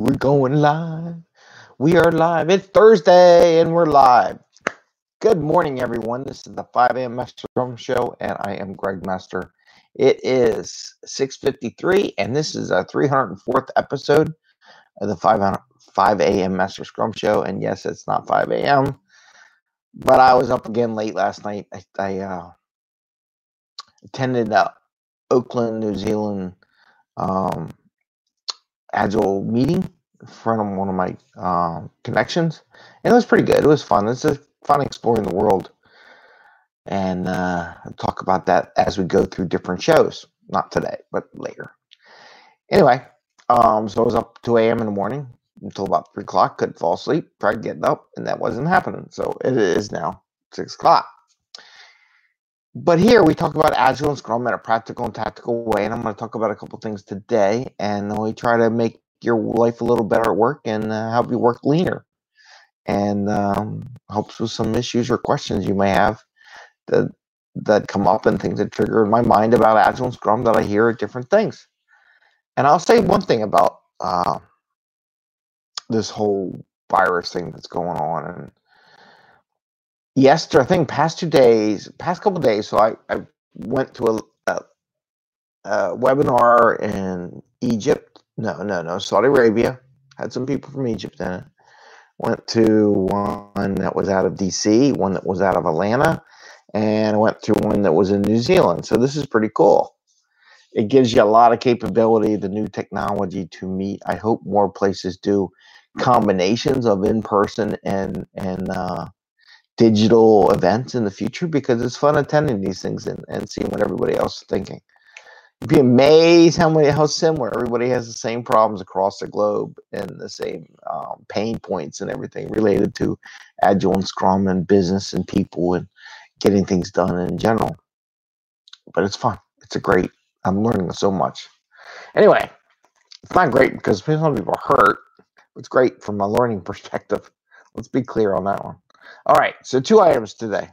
We're going live. We are live. It's Thursday and we're live. Good morning, everyone. This is the 5 a.m. Master Drum Show, and I am Greg Master. It is 6:53, and this is our 304th episode of the 5 a.m. Master Scrum Show. And yes, it's not 5 a.m., but I was up again late last night. I attended Auckland, New Zealand Agile meeting in front of one of my connections, and it was pretty good. It was fun. It's just fun exploring the world, and I'll talk about that as we go through different shows. Not today, but later. Anyway, so I was up 2 a.m. in the morning until about 3 o'clock. Couldn't fall asleep. Tried getting up, and that wasn't happening. So it is now 6 o'clock. But here we talk about Agile and Scrum in a practical and tactical way, and I'm going to talk about a couple things today, and we try to make your life a little better at work and help you work leaner, and helps with some issues or questions you may have that come up and things that trigger in my mind about Agile and Scrum that I hear at different things. And I'll say one thing about this whole virus thing that's going on. And yesterday, I think past couple days, so I went to a webinar in Egypt. No, Saudi Arabia. Had some people from Egypt in it. Went to one that was out of DC, one that was out of Atlanta, and I went to one that was in New Zealand. So this is pretty cool. It gives you a lot of capability, the new technology to meet. I hope more places do combinations of in-person and digital events in the future, because it's fun attending these things and seeing what everybody else is thinking. You'd be amazed how similar everybody has the same problems across the globe and the same pain points and everything related to Agile and Scrum and business and people and getting things done in general. But it's fun. I'm learning so much. Anyway, it's not great because some people are hurt. It's great from a learning perspective. Let's be clear on that one. All right, so 2 items today.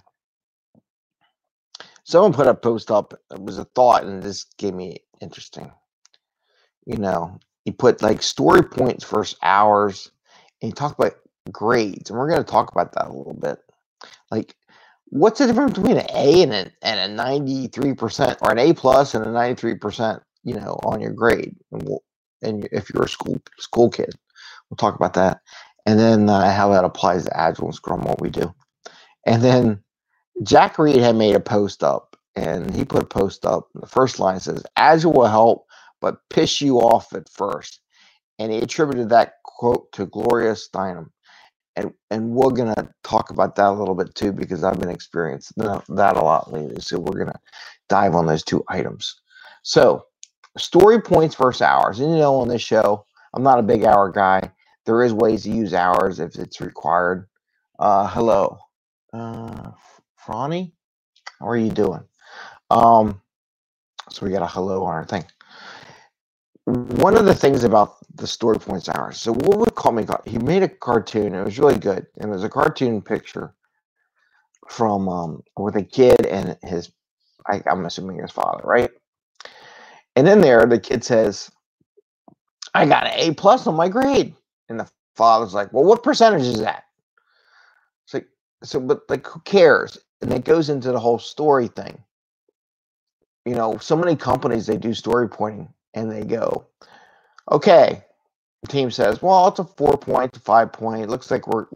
Someone put a post up. It was a thought, and this gave me interesting. You put like story points versus hours, and you talk about grades, and we're going to talk about that a little bit. Like, what's the difference between an A and a 93%, or an A plus and a 93%? On your grade, and if you're a school kid, we'll talk about that, and then how that applies to Agile and Scrum, what we do, and then. Jack Reed had made a post up, and he put a post up. The first line says, Agile will help, but piss you off at first. And he attributed that quote to Gloria Steinem. And we're going to talk about that a little bit too, because I've been experiencing that a lot lately. So we're going to dive on those 2 items. So story points versus hours. And on this show, I'm not a big hour guy. There is ways to use hours if it's required. Hello. Franny, how are you doing? So we got a hello on our thing. One of the things about the story points hours. So what would call me? He made a cartoon. It was really good, and it was a cartoon picture from with a kid and his. I'm assuming his father, right? And in there, the kid says, "I got an A plus on my grade," and the father's like, "Well, what percentage is that?" It's like, but who cares? And it goes into the whole story thing. So many companies, they do story pointing, and they go, okay, the team says, well, it's a 4-point to 5-point. It looks like we're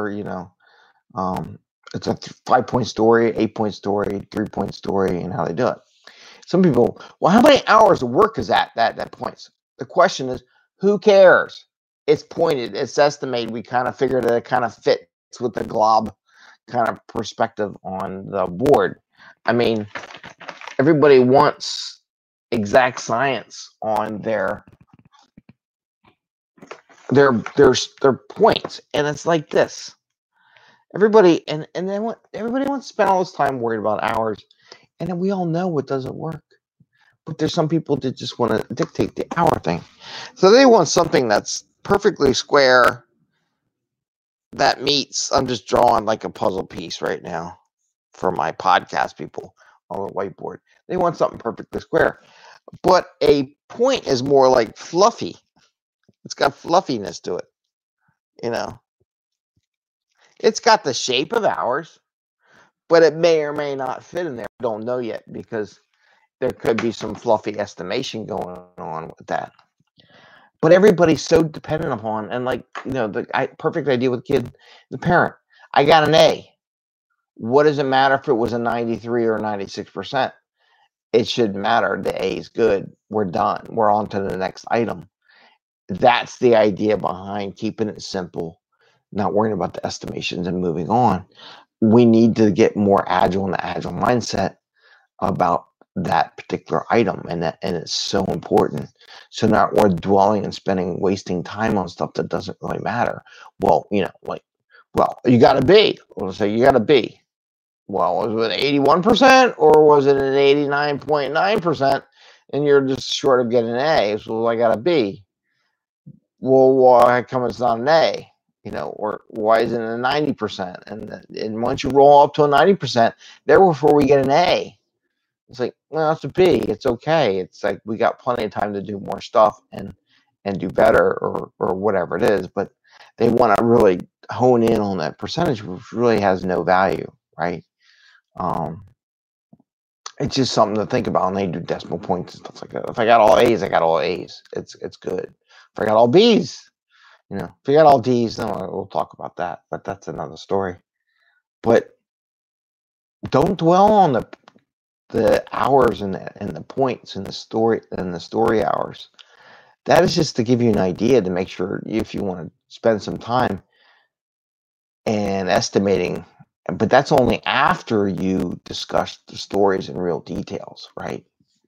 it's a 5-point story, 8-point story, 3-point story, and how they do it. Some people, well, how many hours of work is that points? The question is, who cares? It's pointed, it's estimated. We kind of figured that it kind of fits with the glob kind of perspective on the board. I mean, everybody wants exact science on their points, and it's like this. Everybody everybody wants to spend all this time worried about hours, and then we all know it doesn't work. But there's some people that just want to dictate the hour thing, so they want something that's perfectly square. That meets, I'm just drawing like a puzzle piece right now for my podcast people on the whiteboard. They want something perfectly square. But a point is more like fluffy. It's got fluffiness to it. You know, it's got the shape of ours, but it may or may not fit in there. I don't know yet because there could be some fluffy estimation going on with that. But everybody's so dependent upon, and like, the perfect idea with kid, the parent. I got an A. What does it matter if it was a 93 or 96%? It shouldn't matter. The A is good. We're done. We're on to the next item. That's the idea behind keeping it simple, not worrying about the estimations and moving on. We need to get more agile in the agile mindset about that particular item, and it's so important. So not we're dwelling and wasting time on stuff that doesn't really matter. Well, you got a B. We'll say you got a B. Well, was it 81% or was it an 89.9%? And you're just short of getting an A. So I got a B. Well, why come it's not an A? Or why isn't it a 90%? And once you roll up to a 90%, therefore we get an A. It's like, well, it's a B. It's okay. It's like we got plenty of time to do more stuff and do better or whatever it is. But they want to really hone in on that percentage, which really has no value, right? It's just something to think about, and they do decimal points and stuff like that. If I got all A's, I got all A's. It's good. If I got all B's, if I got all D's, then we'll talk about that. But that's another story. But don't dwell on the hours and the points and the story hours. That is just to give you an idea to make sure if you want to spend some time and estimating. But that's only after you discuss the stories in real details, right?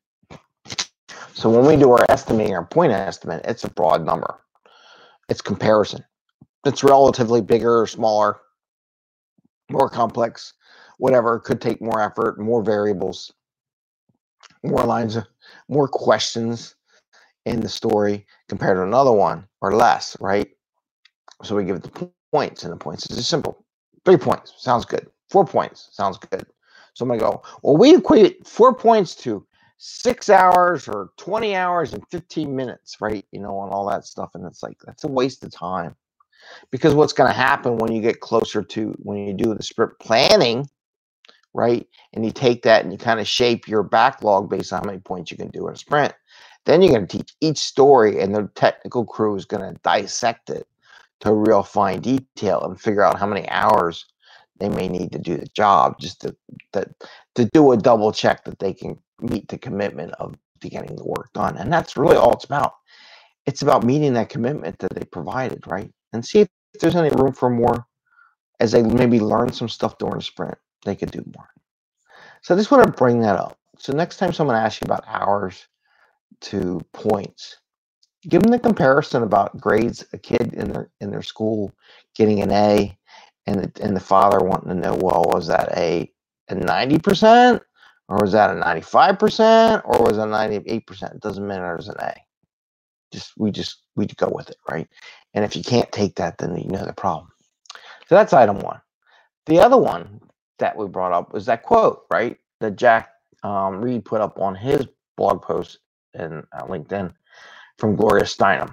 So when we do our estimating, our point estimate, it's a broad number. It's comparison. It's relatively bigger or smaller, more complex, whatever. It could take more effort, more variables, more lines, more questions in the story compared to another one, or less, right? So we give it the points, and the points is just simple. 3 points sounds good. 4 points sounds good. So I'm going to go, well, we equate 4 points to 6 hours or 20 hours and 15 minutes, right? And all that stuff. And it's like, that's a waste of time. Because what's going to happen when you get closer to, when you do the sprint planning, right? And you take that and you kind of shape your backlog based on how many points you can do in a sprint. Then you're going to teach each story, and the technical crew is going to dissect it to real fine detail and figure out how many hours they may need to do the job, just to do a double check that they can meet the commitment of getting the work done. And that's really all it's about. It's about meeting that commitment that they provided, right? And see if there's any room for more as they maybe learn some stuff during the sprint. They could do more. So I just want to bring that up. So next time someone asks you about hours to points, give them the comparison about grades. A kid in their school getting an A, and the father wanting to know, well, was that a 90%, or was that a 95%, or was it 98%? It doesn't matter. It's an A. We go with it, right? And if you can't take that, then you know the problem. So that's item one. The other one that we brought up was that quote, right, that Jack Reed put up on his blog post in LinkedIn from Gloria Steinem.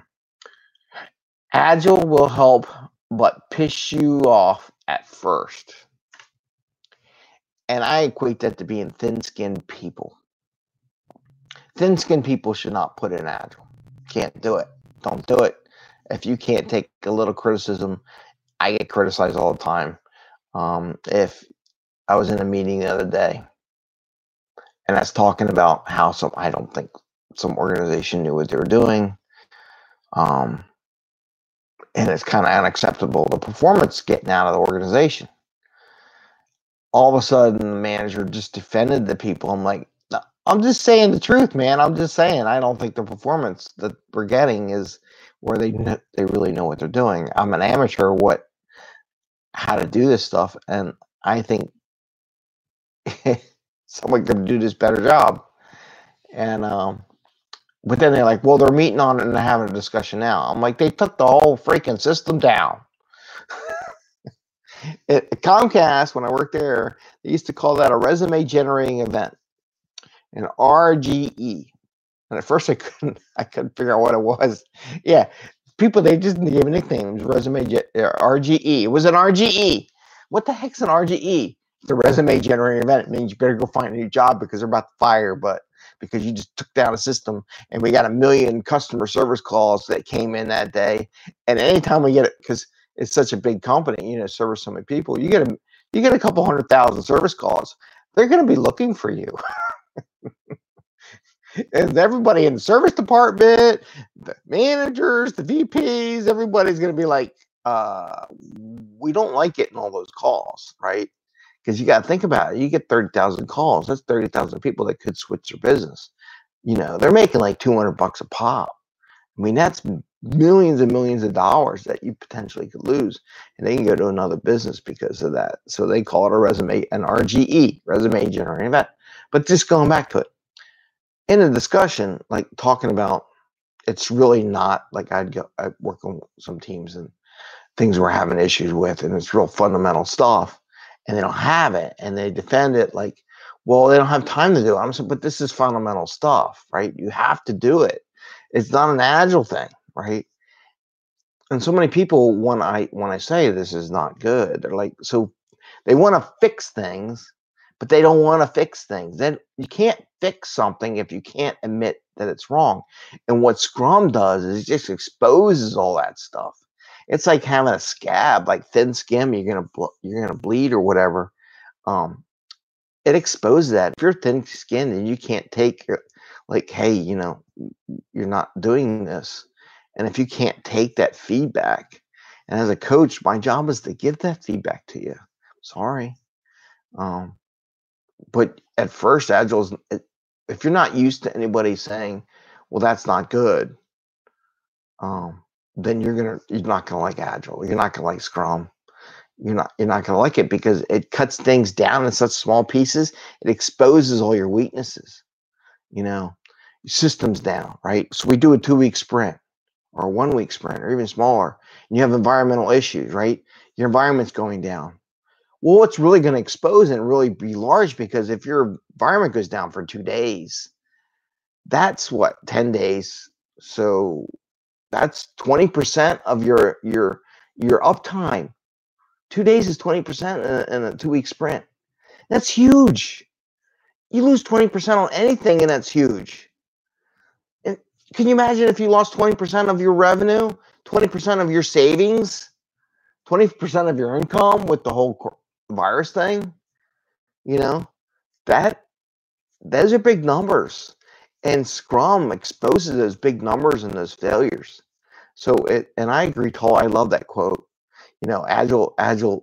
Agile will help, but piss you off at first. And I equate that to being thin-skinned people. Thin-skinned people should not put in Agile. Can't do it. Don't do it. If you can't take a little criticism, I get criticized all the time. If I was in a meeting the other day, and I was talking about how I don't think some organization knew what they were doing, and it's kind of unacceptable, the performance getting out of the organization. All of a sudden, the manager just defended the people. I'm like, no, I'm just saying the truth, man. I'm just saying I don't think the performance that we're getting is where they really know what they're doing. I'm an amateur how to do this stuff, and I think someone could do this better job. And but then they're like, well, they're meeting on it and they're having a discussion now. I'm like, they took the whole freaking system down. At Comcast, when I worked there, they used to call that a resume generating event, an RGE. And at first I couldn't figure out what it was. Yeah, people, they just gave nicknames. RGE. It was an RGE. What the heck's an RGE? It's a resume generating event. It means you better go find a new job because they're about to fire, but because you just took down a system, and we got 1 million customer service calls that came in that day. And anytime we get it, because it's such a big company, service so many people, you get a couple 100,000 service calls. They're going to be looking for you. And everybody in the service department, the managers, the VPs, everybody's going to be like, we don't like getting all those calls, right? Because you got to think about it. You get 30,000 calls. That's 30,000 people that could switch their business. They're making like $200 a pop. I mean, that's millions and millions of dollars that you potentially could lose, and they can go to another business because of that. So they call it an RGE, resume generating event. But just going back to it, in a discussion, like talking about, it's really not like I work on some teams and things we're having issues with, and it's real fundamental stuff, and they don't have it, and they defend it like, well, they don't have time to do it. I'm saying, but this is fundamental stuff, right? You have to do it. It's not an agile thing, right? And so many people, when I say this is not good, they're like, so they want to fix things, but they don't want to fix things. Then you can't fix something if you can't admit that it's wrong. And what Scrum does is it just exposes all that stuff. It's like having a scab, like thin skin. You're gonna bleed or whatever. It exposes that. If you're thin skinned and you can't take like, hey, you're not doing this. And if you can't take that feedback, and as a coach, my job is to give that feedback to you. Sorry. But at first, Agile if you're not used to anybody saying, well, that's not good, then you're not gonna like Agile. You're not gonna like Scrum. You're not gonna like it because it cuts things down in such small pieces. It exposes all your weaknesses. Systems down, right? So we do a 2-week sprint or a 1-week sprint or even smaller, and you have environmental issues, right? Your environment's going down. Well, it's really going to expose and really be large, because if your environment goes down for 2 days, that's 10 days. So that's 20% of your uptime. 2 days is 20% in a 2-week sprint. That's huge. You lose 20% on anything, and that's huge. And can you imagine if you lost 20% of your revenue, 20% of your savings, 20% of your income with the whole virus thing? Those are big numbers, and Scrum exposes those big numbers and those failures. So and I agree, Tall. I love that quote. Agile.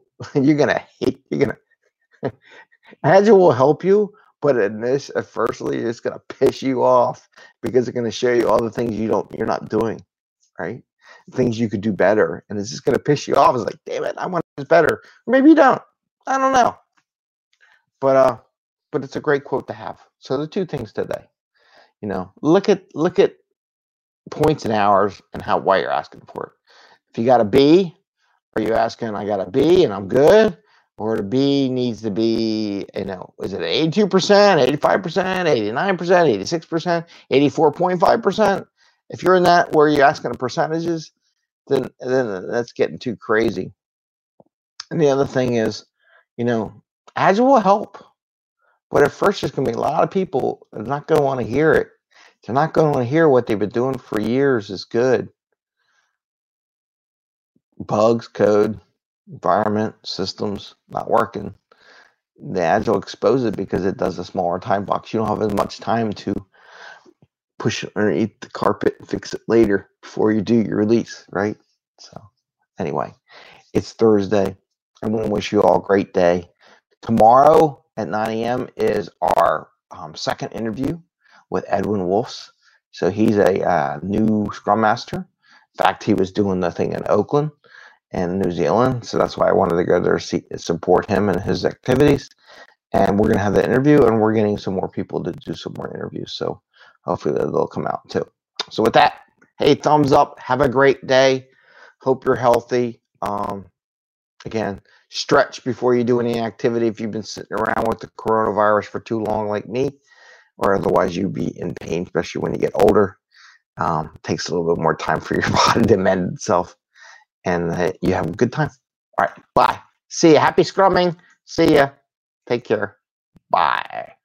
Agile will help you, but firstly, it's gonna piss you off because it's gonna show you all the things you're not doing, right? Things you could do better, and it's just gonna piss you off. It's like, damn it, I want this better. Or maybe you don't. I don't know. But it's a great quote to have. So the 2 things today, look at points and hours and why you're asking for it. If you got a B, are you asking, I got a B and I'm good? Or the B needs to be, is it 82%, 85%, 89%, 86%, 84.5%? If you're in that where you're asking the percentages, then that's getting too crazy. And the other thing is, Agile will help. But at first, there's going to be a lot of people that are not going to want to hear it. They're not going to want to hear what they've been doing for years is good. Bugs, code, environment, systems not working. The Agile exposes it because it does a smaller time box. You don't have as much time to push it underneath the carpet and fix it later before you do your release, right? So anyway, it's Thursday. I want to wish you all a great day. Tomorrow at 9 a.m. is our second interview with Edwin Wolfs. So he's a new Scrum Master. In fact, he was doing the thing in Oakland and New Zealand. So that's why I wanted to go there to support him and his activities. And we're going to have the interview, and we're getting some more people to do some more interviews. So hopefully they'll come out too. So with that, hey, thumbs up. Have a great day. Hope you're healthy. Again, stretch before you do any activity if you've been sitting around with the coronavirus for too long like me, or otherwise you'd be in pain, especially when you get older. Takes a little bit more time for your body to mend itself, and you have a good time. All right, bye. See ya. Happy scrumming. See ya. Take care. Bye.